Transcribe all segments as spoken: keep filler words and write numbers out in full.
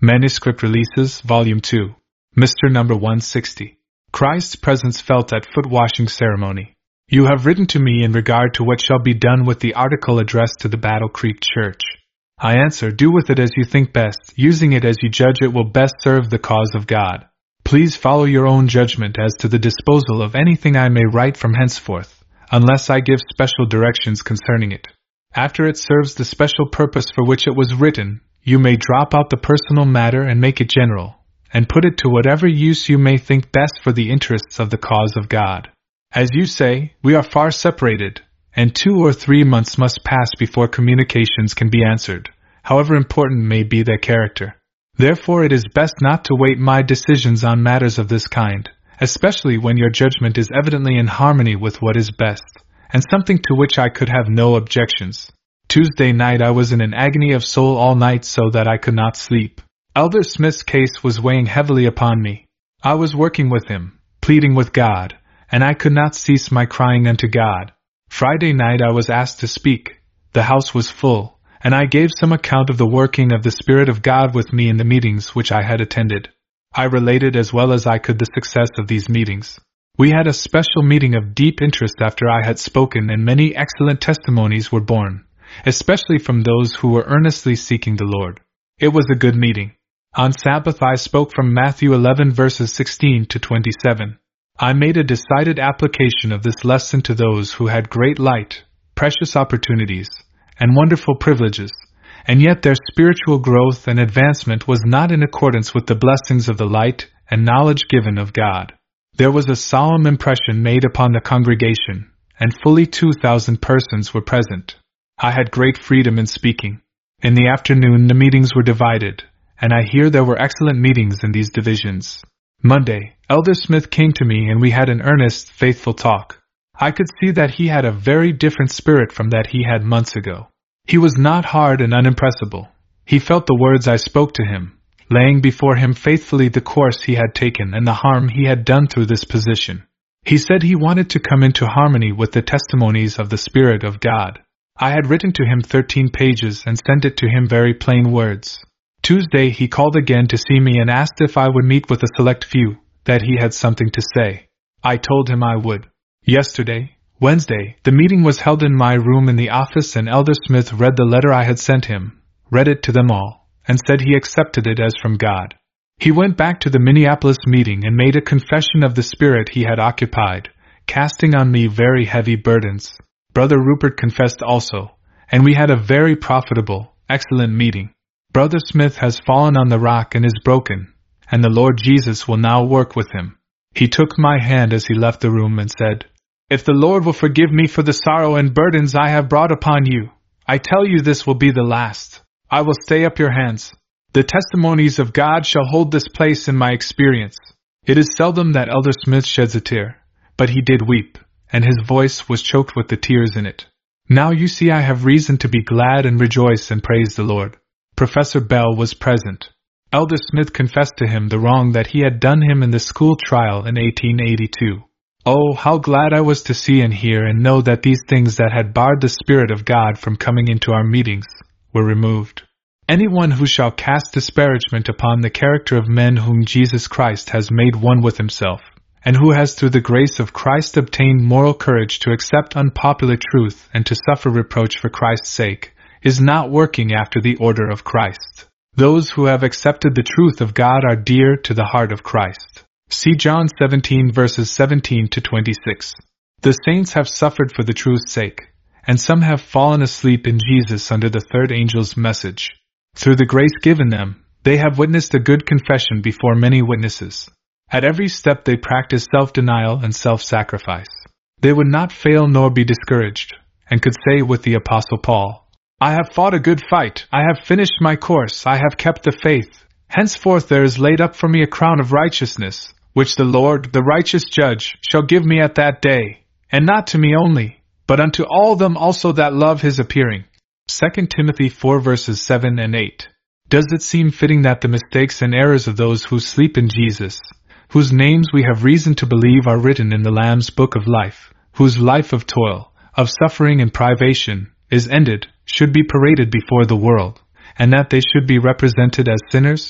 Manuscript Releases, Volume two. Mister Number one sixty. Christ's Presence Felt at Foot Washing Ceremony. You have written to me in regard to what shall be done with the article addressed to the Battle Creek Church. I answer, do with it as you think best, using it as you judge it will best serve the cause of God. Please follow your own judgment as to the disposal of anything I may write from henceforth, unless I give special directions concerning it. After it serves the special purpose for which it was written, you may drop out the personal matter and make it general, and put it to whatever use you may think best for the interests of the cause of God. As you say, we are far separated, and two or three months must pass before communications can be answered, however important may be their character. Therefore it is best not to wait my decisions on matters of this kind, especially when your judgment is evidently in harmony with what is best, and something to which I could have no objections. Tuesday night I was in an agony of soul all night so that I could not sleep. Elder Smith's case was weighing heavily upon me. I was working with him, pleading with God, and I could not cease my crying unto God. Friday night I was asked to speak. The house was full, and I gave some account of the working of the Spirit of God with me in the meetings which I had attended. I related as well as I could the success of these meetings. We had a special meeting of deep interest after I had spoken, and many excellent testimonies were borne, especially from those who were earnestly seeking the Lord. It was a good meeting. On Sabbath I spoke from Matthew eleven verses sixteen to twenty-seven. I made a decided application of this lesson to those who had great light, precious opportunities, and wonderful privileges, and yet their spiritual growth and advancement was not in accordance with the blessings of the light and knowledge given of God. There was a solemn impression made upon the congregation, and fully two thousand persons were present. I had great freedom in speaking. In the afternoon the meetings were divided, and I hear there were excellent meetings in these divisions. Monday, Elder Smith came to me and we had an earnest, faithful talk. I could see that he had a very different spirit from that he had months ago. He was not hard and unimpressible. He felt the words I spoke to him, laying before him faithfully the course he had taken and the harm he had done through this position. He said he wanted to come into harmony with the testimonies of the Spirit of God. I had written to him thirteen pages and sent it to him very plain words. Tuesday he called again to see me and asked if I would meet with a select few, that he had something to say. I told him I would. Yesterday, Wednesday, the meeting was held in my room in the office, and Elder Smith read the letter I had sent him, read it to them all, and said he accepted it as from God. He went back to the Minneapolis meeting and made a confession of the spirit he had occupied, casting on me very heavy burdens. Brother Rupert confessed also, and we had a very profitable, excellent meeting. Brother Smith has fallen on the rock and is broken, and the Lord Jesus will now work with him. He took my hand as he left the room and said, If the Lord will forgive me for the sorrow and burdens I have brought upon you, I tell you this will be the last. I will stay up your hands. The testimonies of God shall hold this place in my experience. It is seldom that Elder Smith sheds a tear, but he did weep, and his voice was choked with the tears in it. Now you see I have reason to be glad and rejoice and praise the Lord. Professor Bell was present. Elder Smith confessed to him the wrong that he had done him in the school trial in eighteen eighty-two. Oh, how glad I was to see and hear and know that these things that had barred the Spirit of God from coming into our meetings were removed. Anyone who shall cast disparagement upon the character of men whom Jesus Christ has made one with himself, and who has through the grace of Christ obtained moral courage to accept unpopular truth and to suffer reproach for Christ's sake, is not working after the order of Christ. Those who have accepted the truth of God are dear to the heart of Christ. See John seventeen verses seventeen to twenty-six. The saints have suffered for the truth's sake, and some have fallen asleep in Jesus under the third angel's message. Through the grace given them, they have witnessed a good confession before many witnesses. At every step they practice self-denial and self-sacrifice. They would not fail nor be discouraged, and could say with the Apostle Paul, I have fought a good fight, I have finished my course, I have kept the faith. Henceforth there is laid up for me a crown of righteousness, which the Lord, the righteous judge, shall give me at that day, and not to me only, but unto all them also that love his appearing. Second Timothy four verses seven and eight. Does it seem fitting that the mistakes and errors of those who sleep in Jesus, whose names we have reason to believe are written in the Lamb's book of life, whose life of toil, of suffering and privation, is ended, should be paraded before the world, and that they should be represented as sinners?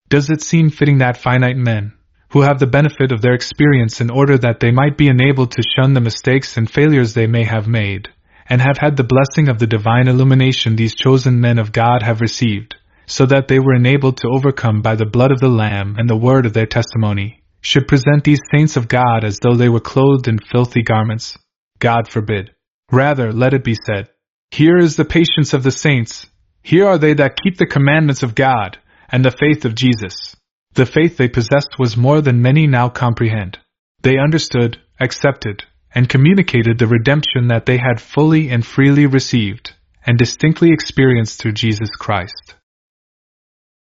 Does it seem fitting that finite men, who have the benefit of their experience in order that they might be enabled to shun the mistakes and failures they may have made, and have had the blessing of the divine illumination these chosen men of God have received, so that they were enabled to overcome by the blood of the Lamb and the word of their testimony, should present these saints of God as though they were clothed in filthy garments? God forbid. Rather, let it be said, here is the patience of the saints, here are they that keep the commandments of God, and the faith of Jesus. The faith they possessed was more than many now comprehend. They understood, accepted, and communicated the redemption that they had fully and freely received, and distinctly experienced through Jesus Christ.